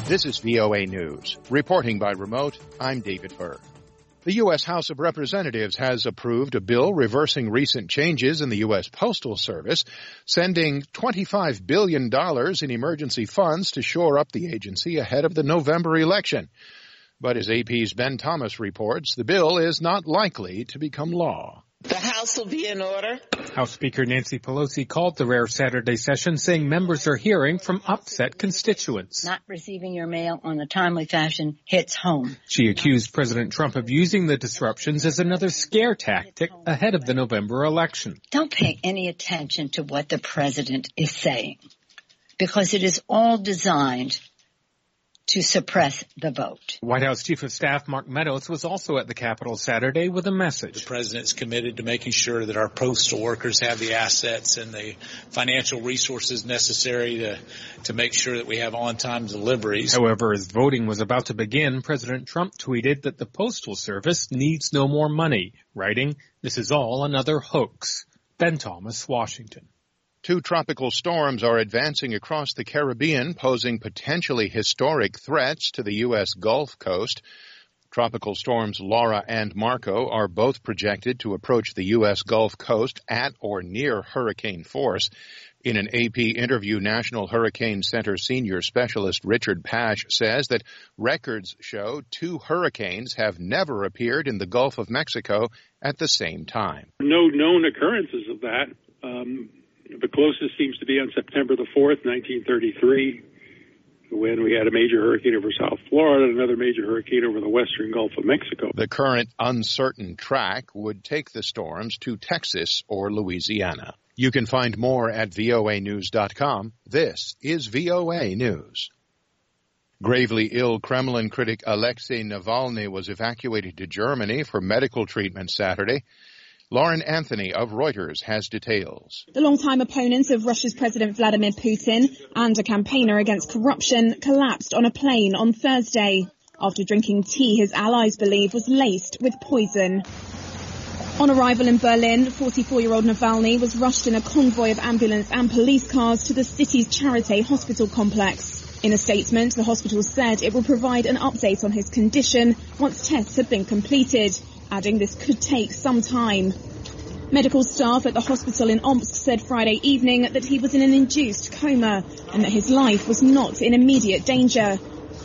This is VOA News. Reporting by remote, I'm David Berg. The U.S. House of Representatives has approved a bill reversing recent changes in the U.S. Postal Service, sending $25 billion in emergency funds to shore up the agency ahead of the November election. But as AP's Ben Thomas reports, the bill is not likely to become law. The House will be in order. House Speaker Nancy Pelosi called the rare Saturday session, saying members are hearing from upset constituents. Not receiving your mail on a timely fashion hits home. She accused President Trump of using the disruptions as another scare tactic ahead of the November election. Don't pay any attention to what the president is saying, because it is all designed to suppress the vote. White House Chief of Staff Mark Meadows was also at the Capitol Saturday with a message. The president's committed to making sure that our postal workers have the assets and the financial resources necessary to make sure that we have on-time deliveries. However, as voting was about to begin, President Trump tweeted that the Postal Service needs no more money, writing, "This is all another hoax." Ben Thomas, Washington. 2 tropical storms are advancing across the Caribbean, posing potentially historic threats to the U.S. Gulf Coast. Tropical storms Laura and Marco are both projected to approach the U.S. Gulf Coast at or near hurricane force. In an AP interview, National Hurricane Center senior specialist Richard Pash says that records show 2 hurricanes have never appeared in the Gulf of Mexico at the same time. No known occurrences of that. The closest seems to be on September the 4th, 1933, when we had a major hurricane over South Florida and another major hurricane over the western Gulf of Mexico. The current uncertain track would take the storms to Texas or Louisiana. You can find more at voanews.com. This is VOA News. Gravely ill Kremlin critic Alexei Navalny was evacuated to Germany for medical treatment Saturday. Lauren Anthony of Reuters has details. The longtime opponent of Russia's President Vladimir Putin and a campaigner against corruption collapsed on a plane on Thursday after drinking tea his allies believe was laced with poison. On arrival in Berlin, 44-year-old Navalny was rushed in a convoy of ambulance and police cars to the city's Charité hospital complex. In a statement, the hospital said it will provide an update on his condition once tests have been completed, adding this could take some time. Medical staff at the hospital in Omsk said Friday evening that he was in an induced coma and that his life was not in immediate danger.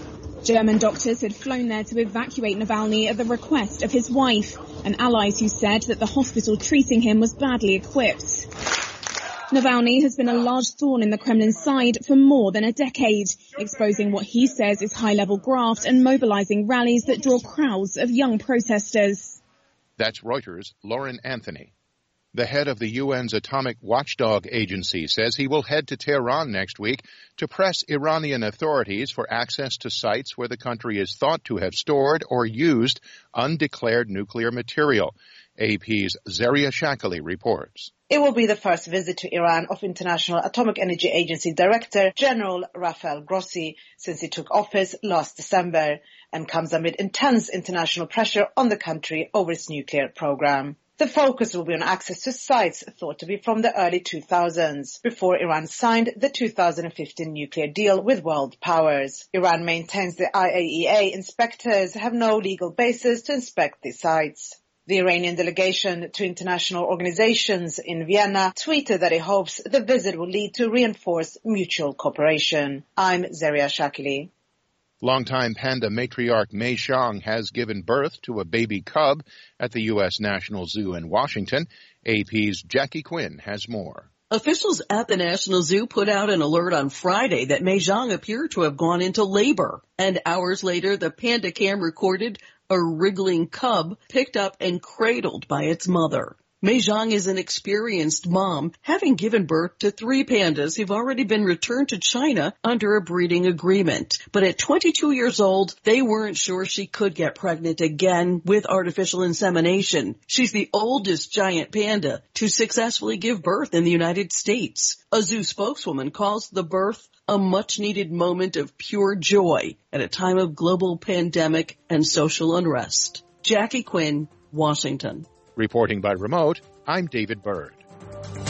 German doctors had flown there to evacuate Navalny at the request of his wife and allies who said that the hospital treating him was badly equipped. Navalny has been a large thorn in the Kremlin side for more than a decade, exposing what he says is high-level graft and mobilizing rallies that draw crowds of young protesters. That's Reuters' Lauren Anthony. The head of the UN's Atomic Watchdog Agency says he will head to Tehran next week to press Iranian authorities for access to sites where the country is thought to have stored or used undeclared nuclear material. AP's Zaria Shakali reports. It will be the first visit to Iran of International Atomic Energy Agency Director General Rafael Grossi since he took office last December, and comes amid intense international pressure on the country over its nuclear program. The focus will be on access to sites thought to be from the early 2000s, before Iran signed the 2015 nuclear deal with world powers. Iran maintains the IAEA inspectors have no legal basis to inspect these sites. The Iranian delegation to international organizations in Vienna tweeted that it hopes the visit will lead to reinforced mutual cooperation. I'm Zaria Shakili. Longtime panda matriarch Mei Xiang has given birth to a baby cub at the U.S. National Zoo in Washington. AP's Jackie Quinn has more. Officials at the National Zoo put out an alert on Friday that Mei Xiang appeared to have gone into labor. And hours later, the panda cam recorded a wriggling cub picked up and cradled by its mother. Mei Xiang is an experienced mom, having given birth to 3 pandas who've already been returned to China under a breeding agreement. But at 22 years old, they weren't sure she could get pregnant again with artificial insemination. She's the oldest giant panda to successfully give birth in the United States. A zoo spokeswoman calls the birth a much-needed moment of pure joy at a time of global pandemic and social unrest. Jackie Quinn, Washington. Reporting by remote, I'm David Bird.